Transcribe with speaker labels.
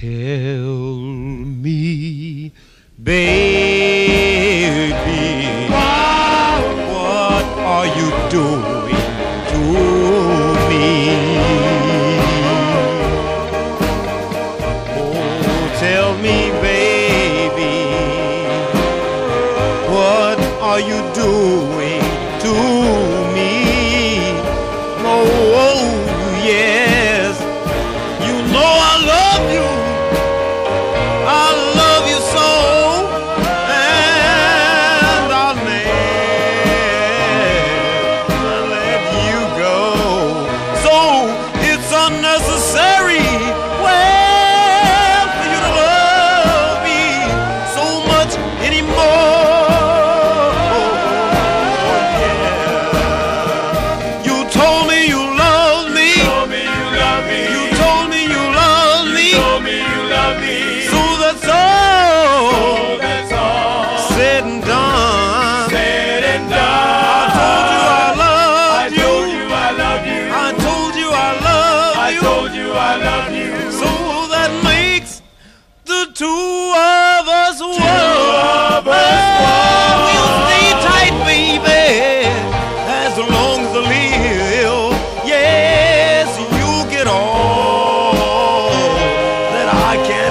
Speaker 1: Tell me, baby, what are you doing to me? Oh, tell me, baby, what are you doing to me? Oh, yes, you know I love you. I love you so, and I'll never let you go. So it's unnecessary, well, for you to love me so much anymore. Yeah. You told me you loved me. You told me you loved me. You told me you loved me. You told me you loved me. So that's all said and done.
Speaker 2: Said and done.
Speaker 1: I told you I loved you.
Speaker 2: I love you.
Speaker 1: I told you I loved
Speaker 2: I
Speaker 1: you.
Speaker 2: told you I love you.
Speaker 1: So that makes the two of us one.
Speaker 2: of us one.
Speaker 1: We'll stay tight, baby, as long as I live. Yes, you get all that I can